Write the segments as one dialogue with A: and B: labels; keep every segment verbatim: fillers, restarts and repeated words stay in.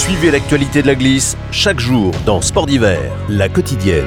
A: Suivez l'actualité de la glisse chaque jour dans Sport d'hiver, la quotidienne.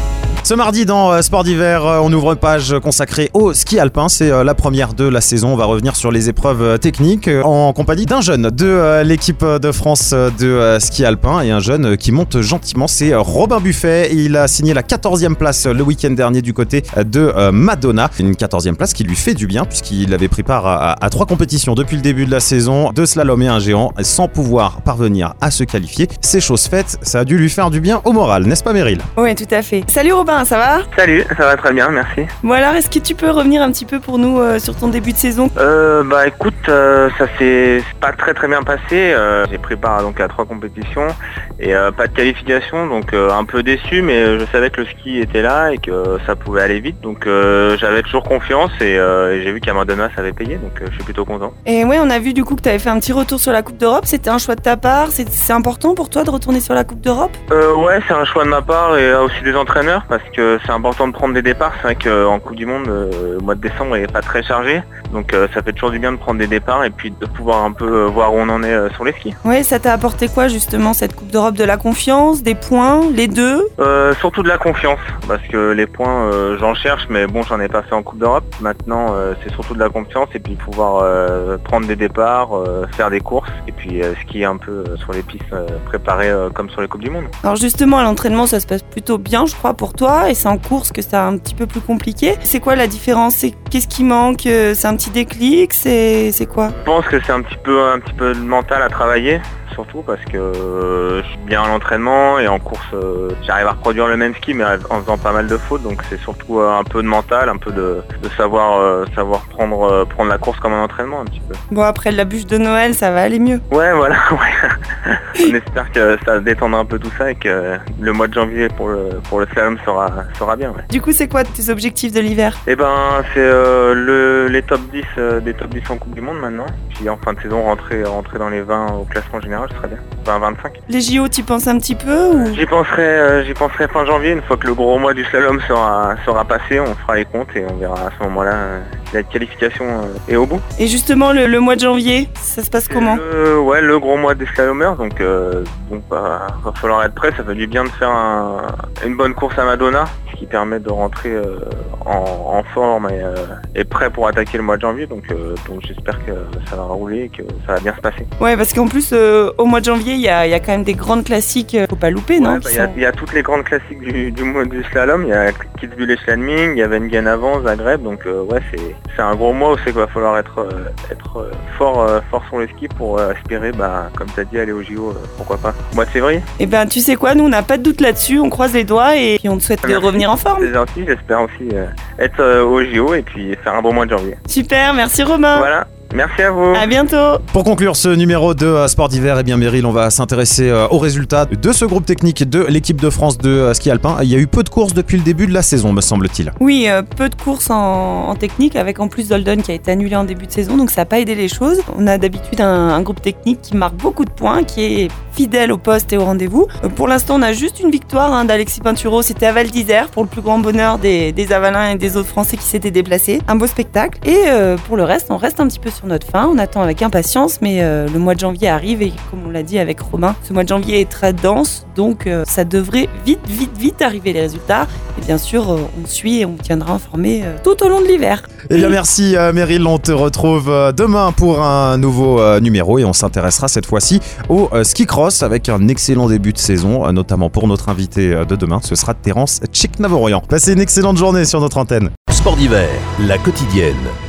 B: Ce mardi dans Sport d'hiver, on ouvre une page consacrée au ski alpin. C'est la première de la saison. On va revenir sur les épreuves techniques en compagnie d'un jeune de l'équipe de France de ski alpin et un jeune qui monte gentiment. C'est Robin Buffet. Il a signé la quatorzième place le week-end dernier du côté de Madonna. Une quatorzième place qui lui fait du bien puisqu'il avait pris part à, à trois compétitions depuis le début de la saison, deux slaloms et un géant, sans pouvoir parvenir à se qualifier. C'est chose faite. Ça a dû lui faire du bien au moral, n'est-ce pas Meryl ?
C: Oui, tout à fait. Salut Robin, ça va ?
D: Salut, ça va très bien, merci.
C: Bon alors, est-ce que tu peux revenir un petit peu pour nous euh, sur ton début de saison ?
D: Euh, bah écoute, euh, ça s'est pas très très bien passé. Euh, j'ai pris part donc à trois compétitions et euh, pas de qualification, donc euh, un peu déçu, mais je savais que le ski était là et que ça pouvait aller vite, donc euh, j'avais toujours confiance et, euh, et j'ai vu qu'à Madonna ça avait payé, donc euh, je suis plutôt content.
C: Et ouais, on a vu du coup que tu avais fait un petit retour sur la Coupe d'Europe. C'était un choix de ta part ? C'est, c'est important pour toi de retourner sur la Coupe d'Europe ?
D: euh, Ouais, c'est un choix de ma part et aussi des entraîneurs parce que c'est important de prendre des départs. C'est vrai qu'en Coupe du Monde, euh, le mois de décembre n'est pas très chargé, donc euh, ça fait toujours du bien de prendre des départs et puis de pouvoir un peu euh, voir où on en est euh, sur les skis.
C: Ouais, ça t'a apporté quoi justement cette Coupe d'Europe ? De la confiance, des points, les deux ?
D: euh, Surtout de la confiance, parce que les points euh, j'en cherche, mais bon, j'en ai pas fait en Coupe d'Europe. Maintenant euh, c'est surtout de la confiance et puis pouvoir euh, prendre des départs, euh, faire des courses et puis euh, skier un peu euh, sur les pistes euh, préparées euh, comme sur les Coupes du Monde.
C: Alors justement, à l'entraînement ça se passe plutôt bien je crois pour toi, et c'est en course que c'est un petit peu plus compliqué. C'est quoi la différence ? C'est, qu'est-ce qui manque ? C'est un petit déclic ? C'est, c'est quoi ?
D: Je pense que c'est un petit peu, un petit peu de mental à travailler, surtout parce que euh, je suis bien à l'entraînement et en course euh, j'arrive à reproduire le même ski mais en faisant pas mal de fautes, donc c'est surtout euh, un peu de mental, un peu de, de savoir, euh, savoir prendre, euh, prendre la course comme un entraînement un petit peu.
C: Bon, après la bûche de Noël ça va aller mieux.
D: Ouais voilà, ouais. On espère que ça détendra un peu tout ça et que le mois de janvier pour le, pour le slalom sera, sera bien. Ouais.
C: Du coup c'est quoi tes objectifs de l'hiver ?
D: Eh ben c'est euh, le, les top dix, euh, des top dix en Coupe du Monde maintenant, puis en fin de saison rentrer, rentrer dans les vingt au classement général, ce serait bien. vingt vingt-cinq.
C: Les J O, t'y penses un petit peu ou...
D: J'y penserai, euh, j'y penserai fin janvier, une fois que le gros mois du slalom sera, sera passé, on fera les comptes et on verra à ce moment-là euh, si la qualification euh, est au bout.
C: Et justement le, le mois de janvier, ça se passe comment ?
D: le, Ouais, le gros mois des slalomers, donc euh, bon, bah, va falloir être prêt, ça fait du bien de faire un, une bonne course à Madonna, ce qui permet de rentrer euh, en, en forme et, euh, et prêt pour attaquer le mois de janvier, donc, euh, donc j'espère que ça va rouler et que ça va bien se passer.
C: Ouais, parce qu'en plus euh, au mois de janvier il y a, y a quand même des grandes classiques, faut pas louper,
D: ouais,
C: non ?
D: Il bah, y, a, y a toutes les grandes classiques du, du, du slalom, il y a Kitzbühel et Schladming, il y a Wengen avant, Zagreb, donc euh, ouais c'est, c'est un gros mois où c'est qu'il va falloir être, euh, être euh, fort, euh, fort sur le ski pour euh, espérer, bah, comme tu as dit, aller au J O, euh, pourquoi pas, au mois de février.
C: Et ben tu sais quoi, nous on n'a pas de doute là-dessus, on croise les doigts et puis on te souhaite de revenir en forme.
D: C'est gentil, j'espère aussi euh, être euh, au J O et puis faire un bon mois de janvier.
C: Super, merci Romain.
D: Voilà. Merci à vous.
C: À bientôt.
B: Pour conclure ce numéro de Sport d'hiver, eh bien Meryl, on va s'intéresser aux résultats de ce groupe technique de l'équipe de France de ski alpin. Il y a eu peu de courses depuis le début de la saison, me semble-t-il.
C: Oui, euh, peu de courses en, en technique, avec en plus Dolden qui a été annulé en début de saison, donc ça n'a pas aidé les choses. On a d'habitude un, un groupe technique qui marque beaucoup de points, qui est fidèle au poste et au rendez-vous. Euh, pour l'instant, on a juste une victoire hein, d'Alexis Pinturo, c'était à Val d'Isère, pour le plus grand bonheur des, des Avalins et des autres Français qui s'étaient déplacés. Un beau spectacle. Et euh, pour le reste, on reste un petit peu sur notre faim. On attend avec impatience, mais euh, le mois de janvier arrive et comme on l'a dit avec Romain, ce mois de janvier est très dense, donc euh, ça devrait vite, vite, vite arriver les résultats. Et bien sûr, euh, on suit et on tiendra informé euh, tout au long de l'hiver.
B: Eh bien merci euh, Meryl, on te retrouve euh, demain pour un nouveau euh, numéro et on s'intéressera cette fois-ci au euh, ski cross avec un excellent début de saison, euh, notamment pour notre invité euh, de demain, ce sera Terence Tchiknavorian. Passez une excellente journée sur notre antenne.
A: Sport d'hiver, la quotidienne.